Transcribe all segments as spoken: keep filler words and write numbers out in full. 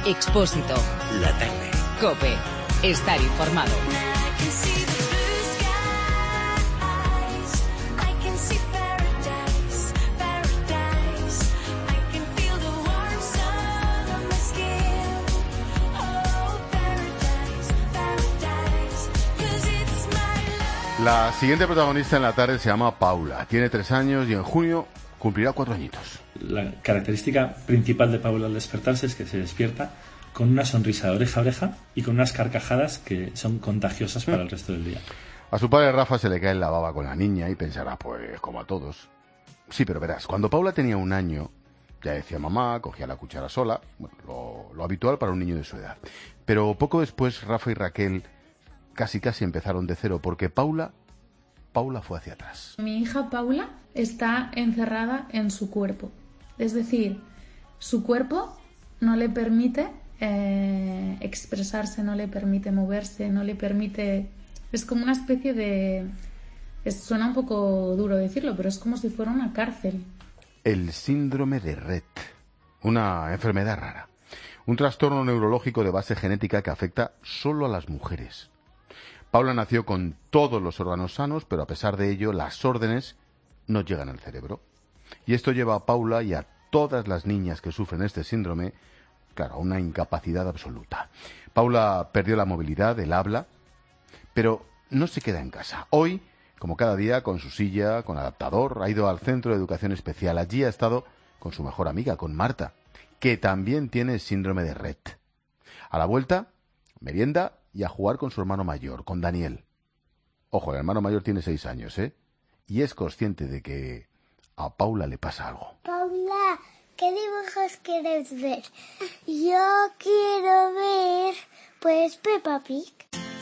Expósito. La tarde. COPE. Estar informado. La siguiente protagonista en la tarde se llama Paula. Tiene tres años y en junio cumplirá cuatro añitos. La característica principal de Paula al despertarse es que se despierta con una sonrisa de oreja a oreja y con unas carcajadas que son contagiosas para el resto del día. A su padre Rafa se le cae la baba con la niña y pensará, pues, como a todos. Sí, pero verás, cuando Paula tenía un año, ya decía mamá, cogía la cuchara sola, bueno, lo, lo habitual para un niño de su edad. Pero poco después Rafa y Raquel casi casi empezaron de cero, porque Paula, Paula fue hacia atrás. Mi hija Paula está encerrada en su cuerpo. Es decir, su cuerpo no le permite eh, expresarse, no le permite moverse, no le permite... Es como una especie de... Es, suena un poco duro decirlo, pero es como si fuera una cárcel. El síndrome de Rett, una enfermedad rara. Un trastorno neurológico de base genética que afecta solo a las mujeres. Paula nació con todos los órganos sanos, pero a pesar de ello, las órdenes no llegan al cerebro. Y esto lleva a Paula y a todas las niñas que sufren este síndrome, claro, a una incapacidad absoluta. Paula perdió la movilidad, el habla, pero no se queda en casa. Hoy, como cada día, con su silla, con adaptador, ha ido al centro de educación especial. Allí ha estado con su mejor amiga, con Marta, que también tiene síndrome de Rett. A la vuelta, merienda y a jugar con su hermano mayor, con Daniel. Ojo, el hermano mayor tiene seis años, ¿eh? Y es consciente de que a Paula le pasa algo. Paula, ¿qué dibujos quieres ver? Yo quiero ver, pues, Peppa Pig.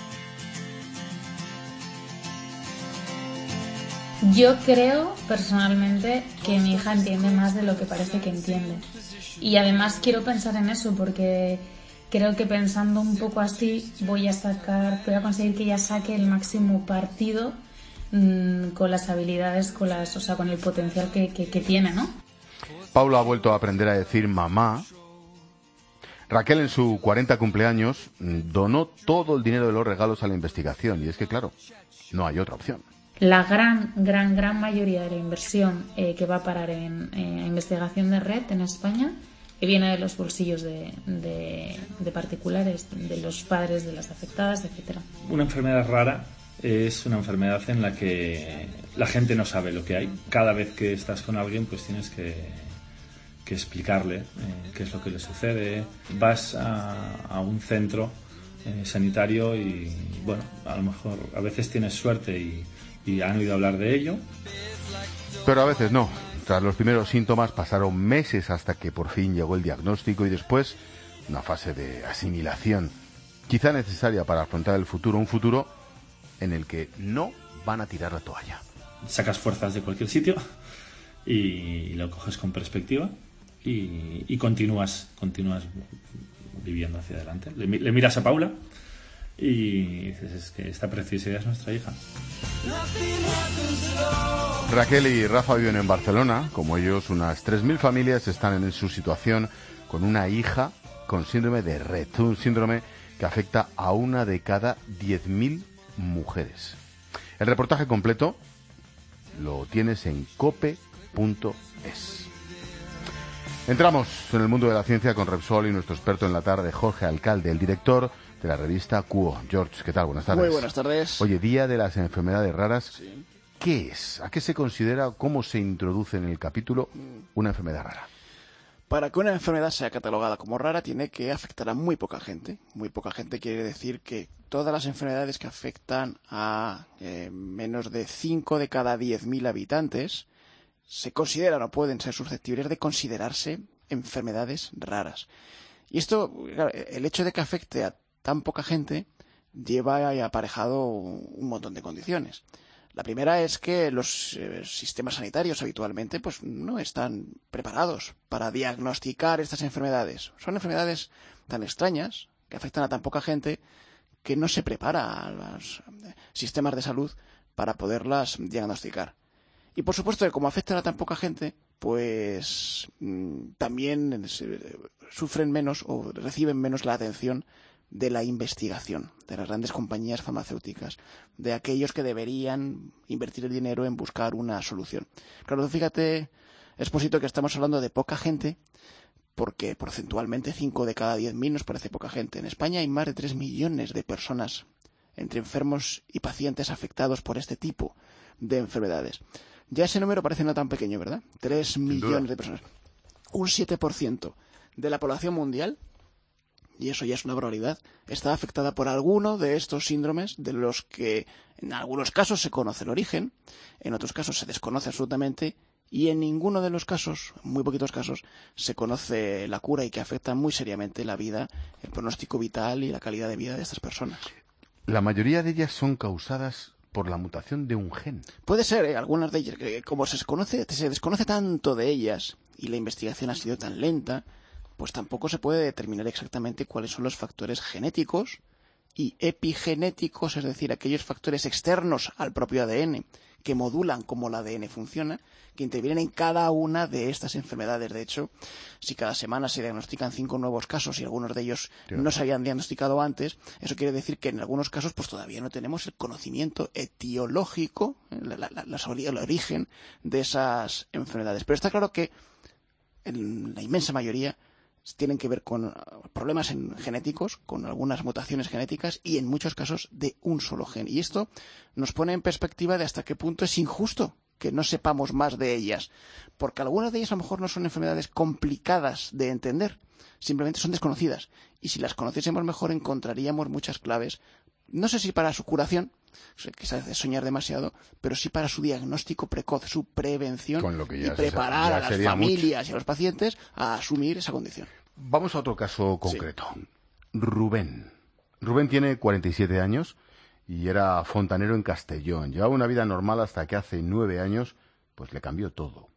Yo creo, personalmente, que mi hija entiende más de lo que parece que entiende. Y además quiero pensar en eso porque... Creo que pensando un poco así voy a sacar, voy a conseguir que ella saque el máximo partido mmm, con las habilidades, con las, o sea, con el potencial que, que, que tiene, ¿no? Paula ha vuelto a aprender a decir mamá. Raquel en su cuarenta cumpleaños donó todo el dinero de los regalos a la investigación y es que claro, no hay otra opción. La gran, gran, gran mayoría de la inversión eh, que va a parar en eh, investigación de Rett en España que viene de los bolsillos de, de, de particulares, de los padres de las afectadas, etcétera. Una enfermedad rara es una enfermedad en la que la gente no sabe lo que hay. Cada vez que estás con alguien, pues tienes que, que explicarle eh, qué es lo que le sucede. Vas a, a un centro eh, sanitario y, bueno, a lo mejor a veces tienes suerte y, y han oído hablar de ello. Pero a veces no. Tras los primeros síntomas pasaron meses hasta que por fin llegó el diagnóstico y después una fase de asimilación, quizá necesaria para afrontar el futuro, un futuro en el que no van a tirar la toalla. Sacas fuerzas de cualquier sitio y lo coges con perspectiva y, y continúas, continúas viviendo hacia adelante. Le, le miras a Paula y dices, es que esta preciosidad es nuestra hija. Raquel y Rafa viven en Barcelona. Como ellos, unas tres mil familias están en su situación con una hija con síndrome de Rett, un síndrome que afecta a una de cada diez mil mujeres. El reportaje completo lo tienes en cope punto es. Entramos en el mundo de la ciencia con Repsol y nuestro experto en la tarde, Jorge Alcalde, el director de la revista Quo. George, ¿qué tal? Buenas tardes. Muy buenas tardes. Oye, Día de las Enfermedades Raras. Sí. ¿Qué es? ¿A qué se considera, cómo se introduce en el capítulo una enfermedad rara? Para que una enfermedad sea catalogada como rara, tiene que afectar a muy poca gente. Muy poca gente quiere decir que todas las enfermedades que afectan a eh, menos de cinco de cada diez mil habitantes se consideran o pueden ser susceptibles de considerarse enfermedades raras. Y esto, claro, el hecho de que afecte a tan poca gente lleva aparejado un montón de condiciones. La primera es que los eh, sistemas sanitarios habitualmente pues no están preparados para diagnosticar estas enfermedades. Son enfermedades tan extrañas que afectan a tan poca gente que no se prepara a los sistemas de salud para poderlas diagnosticar. Y por supuesto que como afectan a tan poca gente, pues mmm, también eh, sufren menos o reciben menos la atención de la investigación, de las grandes compañías farmacéuticas, de aquellos que deberían invertir el dinero en buscar una solución. Claro, fíjate, Expósito, que estamos hablando de poca gente, porque porcentualmente cinco de cada diez mil nos parece poca gente. En España hay más de tres millones de personas entre enfermos y pacientes afectados por este tipo de enfermedades. Ya ese número parece no tan pequeño, ¿verdad? tres millones de personas. Un siete por ciento de la población mundial, y eso ya es una barbaridad, está afectada por alguno de estos síndromes, de los que en algunos casos se conoce el origen, en otros casos se desconoce absolutamente, y en ninguno de los casos, en muy poquitos casos, se conoce la cura y que afecta muy seriamente la vida, el pronóstico vital y la calidad de vida de estas personas. La mayoría de ellas son causadas por la mutación de un gen. Puede ser, ¿eh? Algunas de ellas, que como se desconoce, se desconoce tanto de ellas y la investigación ha sido tan lenta, pues tampoco se puede determinar exactamente cuáles son los factores genéticos y epigenéticos, es decir, aquellos factores externos al propio A D N que modulan cómo el A D N funciona, que intervienen en cada una de estas enfermedades. De hecho, si cada semana se diagnostican cinco nuevos casos y algunos de ellos Dios. no se habían diagnosticado antes, eso quiere decir que en algunos casos pues todavía no tenemos el conocimiento etiológico, la, la, la, el origen de esas enfermedades. Pero está claro que en la inmensa mayoría tienen que ver con problemas en genéticos, con algunas mutaciones genéticas y en muchos casos de un solo gen. Y esto nos pone en perspectiva de hasta qué punto es injusto que no sepamos más de ellas, porque algunas de ellas a lo mejor no son enfermedades complicadas de entender, simplemente son desconocidas. Y si las conociésemos mejor encontraríamos muchas claves, no sé si para su curación, quizás es soñar demasiado, pero sí para su diagnóstico precoz, su prevención Con lo que ya y preparar ya a las familias mucho. y a los pacientes a asumir esa condición. Vamos a otro caso concreto. Sí. Rubén. Rubén tiene cuarenta y siete años y era fontanero en Castellón. Llevaba una vida normal hasta que hace nueve años pues le cambió todo.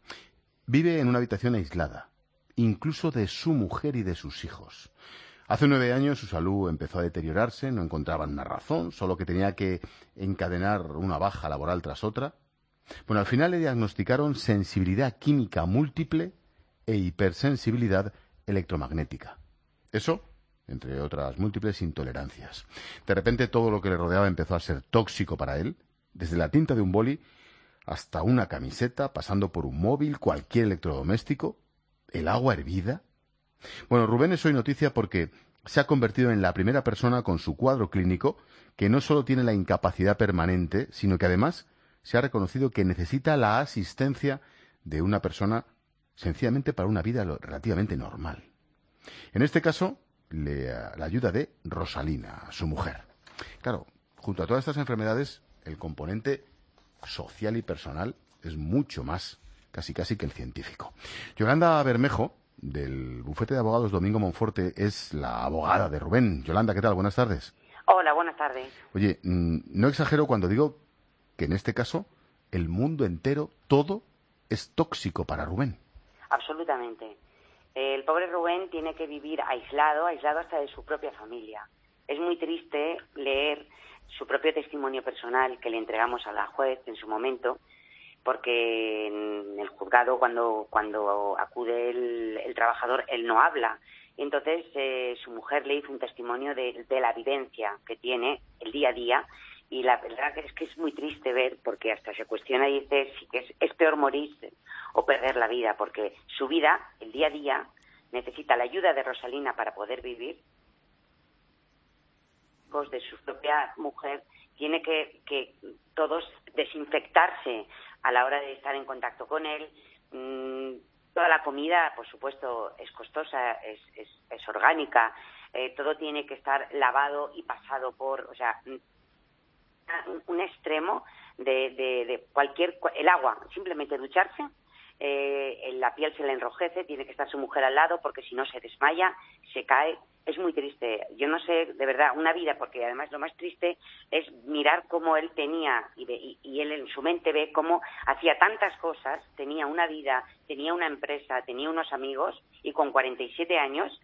Vive en una habitación aislada, incluso de su mujer y de sus hijos. Hace nueve años su salud empezó a deteriorarse, no encontraban una razón, solo que tenía que encadenar una baja laboral tras otra. Bueno, al final le diagnosticaron sensibilidad química múltiple e hipersensibilidad electromagnética. Eso, entre otras múltiples intolerancias. De repente todo lo que le rodeaba empezó a ser tóxico para él, desde la tinta de un boli hasta una camiseta, pasando por un móvil, cualquier electrodoméstico, el agua hervida. Bueno, Rubén es hoy noticia porque se ha convertido en la primera persona con su cuadro clínico que no solo tiene la incapacidad permanente, sino que además se ha reconocido que necesita la asistencia de una persona sencillamente para una vida relativamente normal. En este caso, le, la ayuda de Rosalina, su mujer. Claro, junto a todas estas enfermedades, el componente social y personal es mucho más, casi casi que el científico. Yolanda Bermejo, del bufete de abogados Domingo Monforte, es la abogada de Rubén. Yolanda, ¿qué tal? Buenas tardes. Hola, buenas tardes. Oye, no exagero cuando digo que en este caso el mundo entero, todo, es tóxico para Rubén. Absolutamente. El pobre Rubén tiene que vivir aislado, aislado hasta de su propia familia. Es muy triste leer su propio testimonio personal que le entregamos a la juez en su momento, porque en el juzgado cuando cuando acude el, el trabajador, él no habla. Y entonces eh, su mujer le hizo un testimonio de, de la vivencia que tiene el día a día, y la verdad es que es muy triste ver, porque hasta se cuestiona y dice si que es, es peor morirse o perder la vida, porque su vida, el día a día, necesita la ayuda de Rosalina para poder vivir, de su propia mujer, tiene que, que todos desinfectarse a la hora de estar en contacto con él. Mm, toda la comida, por supuesto, es costosa, es, es, es orgánica, eh, todo tiene que estar lavado y pasado por, o sea, un, un extremo de, de, de cualquier, el agua, simplemente ducharse, eh, la piel se le enrojece, tiene que estar su mujer al lado porque si no se desmaya, se cae. Es muy triste. Yo no sé, de verdad, una vida, porque además lo más triste es mirar cómo él tenía, y, y, y él en su mente ve cómo hacía tantas cosas, tenía una vida, tenía una empresa, tenía unos amigos, y con cuarenta y siete años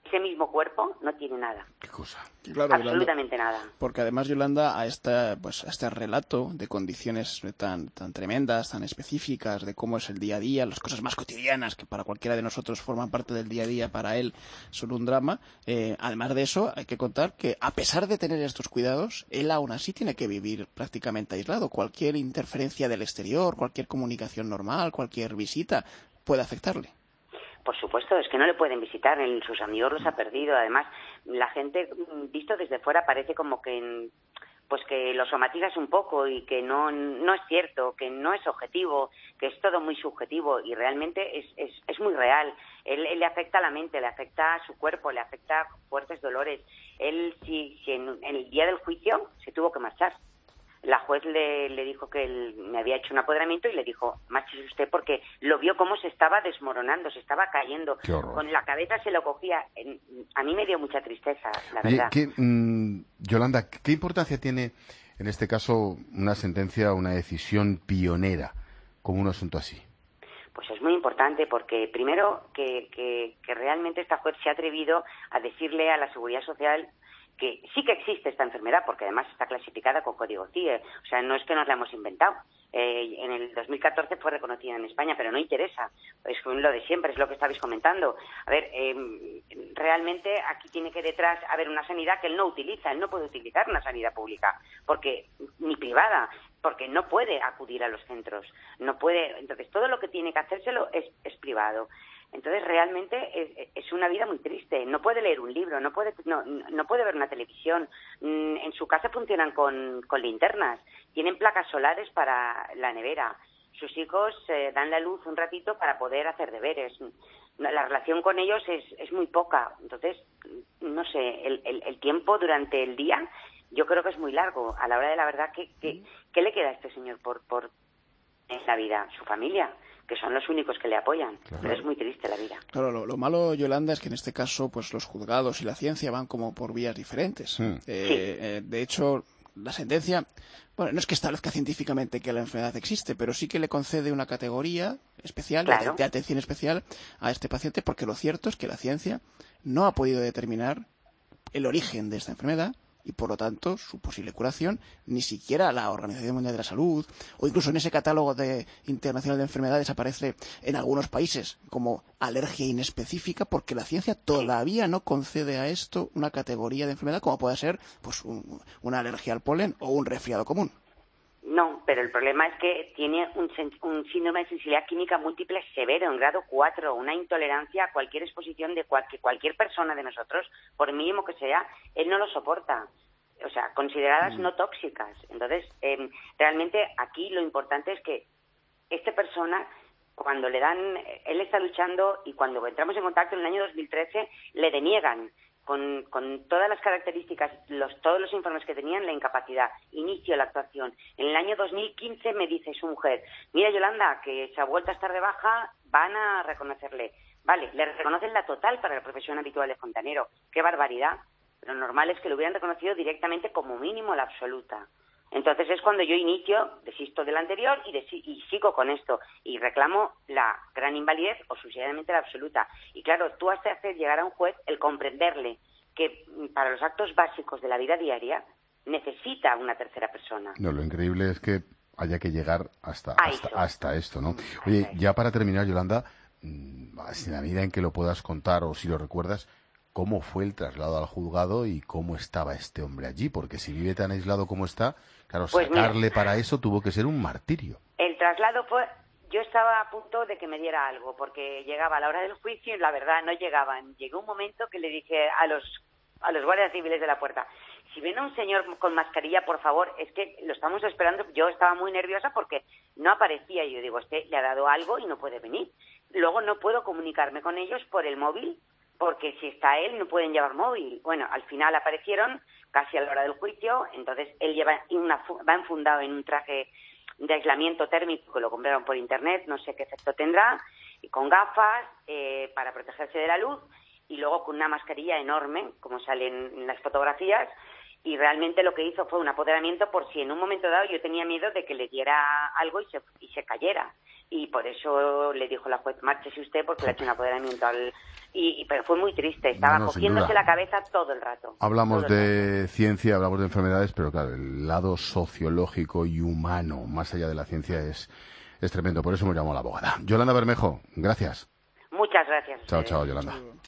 ese mismo cuerpo no tiene nada. ¿Qué cosa? Claro, absolutamente Yolanda, nada. Porque además, Yolanda, a este, pues, a este relato de condiciones tan, tan tremendas, tan específicas, de cómo es el día a día, las cosas más cotidianas que para cualquiera de nosotros forman parte del día a día, para él son un drama. Eh, además de eso, hay que contar que a pesar de tener estos cuidados, él aún así tiene que vivir prácticamente aislado. Cualquier interferencia del exterior, cualquier comunicación normal, cualquier visita puede afectarle. Por supuesto, es que no le pueden visitar, en sus amigos los ha perdido. Además, la gente, visto desde fuera, parece como que pues que lo somatizas un poco y que no no es cierto, que no es objetivo, que es todo muy subjetivo y realmente es es, es muy real. Él, él le afecta a la mente, le afecta a su cuerpo, le afecta a fuertes dolores. Él, si, si en, en el día del juicio, se tuvo que marchar. La juez le, le dijo que él me había hecho un apoderamiento y le dijo, márchese usted, porque lo vio cómo se estaba desmoronando, se estaba cayendo. Con la cabeza se lo cogía. A mí me dio mucha tristeza, la Oye, verdad. ¿qué, mmm, Yolanda, ¿qué importancia tiene en este caso una sentencia, una decisión pionera como un asunto así? Pues es muy importante porque, primero, que, que, que realmente esta juez se ha atrevido a decirle a la Seguridad Social que sí que existe esta enfermedad, porque además está clasificada con código C I E, o sea, no es que nos la hemos inventado. Eh, en el dos mil catorce fue reconocida en España, pero no interesa, es lo de siempre, es lo que estabais comentando. A ver, eh, realmente aquí tiene que detrás haber una sanidad que él no utiliza, él no puede utilizar una sanidad pública, porque ni privada, porque no puede acudir a los centros, no puede, entonces todo lo que tiene que hacérselo es, es privado. Entonces realmente es, es una vida muy triste. No puede leer un libro, no puede no, no puede ver una televisión. En su casa funcionan con, con linternas, tienen placas solares para la nevera. Sus hijos eh, dan la luz un ratito para poder hacer deberes. La relación con ellos es, es muy poca. Entonces, no sé, el, el, el tiempo durante el día yo creo que es muy largo. A la hora de la verdad, ¿qué, qué, qué le queda a este señor por, por en la vida? Su familia, que son los únicos que le apoyan. Claro. Pero es muy triste la vida. Claro, lo, lo malo, Yolanda, es que en este caso pues los juzgados y la ciencia van como por vías diferentes. Sí. Eh, sí. Eh, de hecho, la sentencia, bueno, no es que establezca científicamente que la enfermedad existe, pero sí que le concede una categoría especial, claro, de, de atención especial a este paciente, porque lo cierto es que la ciencia no ha podido determinar el origen de esta enfermedad, y por lo tanto su posible curación, ni siquiera la Organización Mundial de la Salud o incluso en ese catálogo de, internacional de enfermedades aparece en algunos países como alergia inespecífica, porque la ciencia todavía no concede a esto una categoría de enfermedad como puede ser pues un, una alergia al polen o un resfriado común. No, pero el problema es que tiene un, un síndrome de sensibilidad química múltiple severo, en grado cuatro, una intolerancia a cualquier exposición de cual, que cualquier persona de nosotros, por mínimo que sea, él no lo soporta. O sea, consideradas mm. no tóxicas. Entonces, eh, realmente aquí lo importante es que esta persona, cuando le dan, él está luchando y cuando entramos en contacto en el año dos mil trece, le deniegan. Con, con todas las características, los, todos los informes que tenían, la incapacidad, inicio la actuación. En el año dos mil quince me dice su mujer, mira Yolanda, que se ha vuelto a estar de baja, van a reconocerle. Vale, le reconocen la total para la profesión habitual de fontanero. ¡Qué barbaridad! Lo normal es que lo hubieran reconocido directamente como mínimo la absoluta. Entonces es cuando yo inicio, desisto del anterior y, desi- y sigo con esto y reclamo la gran invalidez o subsidiariamente la absoluta. Y claro, tú has de hacer llegar a un juez el comprenderle que para los actos básicos de la vida diaria necesita una tercera persona. No, lo increíble es que haya que llegar hasta, hasta, hasta esto, ¿no? Oye, ya para terminar, Yolanda, en la medida en que lo puedas contar o si lo recuerdas, ¿cómo fue el traslado al juzgado y cómo estaba este hombre allí? Porque si vive tan aislado como está, claro, pues sacarle mira, para eso tuvo que ser un martirio. El traslado fue... Yo estaba a punto de que me diera algo, porque llegaba a la hora del juicio y la verdad no llegaban. Llegó un momento que le dije a los a los guardias civiles de la puerta, si viene un señor con mascarilla, por favor, es que lo estamos esperando. Yo estaba muy nerviosa porque no aparecía. Y yo digo, este le ha dado algo y no puede venir. Luego no puedo comunicarme con ellos por el móvil, porque si está él no pueden llevar móvil. Bueno, al final aparecieron casi a la hora del juicio, entonces él lleva una, va enfundado en un traje de aislamiento térmico que lo compraron por internet, no sé qué efecto tendrá, y con gafas eh, para protegerse de la luz, y luego con una mascarilla enorme, como salen en las fotografías, y realmente lo que hizo fue un apoderamiento por si en un momento dado yo tenía miedo de que le diera algo y se, y se cayera. Y por eso le dijo la juez, márchese usted porque le ha hecho un apoderamiento al... Y, pero fue muy triste, estaba no, no, cogiéndose la cabeza todo el rato. Hablamos todo el de rato. ciencia, hablamos de enfermedades, pero claro, el lado sociológico y humano, más allá de la ciencia, es, es tremendo. Por eso me llamo a la abogada. Yolanda Bermejo, gracias. Muchas gracias. Chao, chao, Yolanda.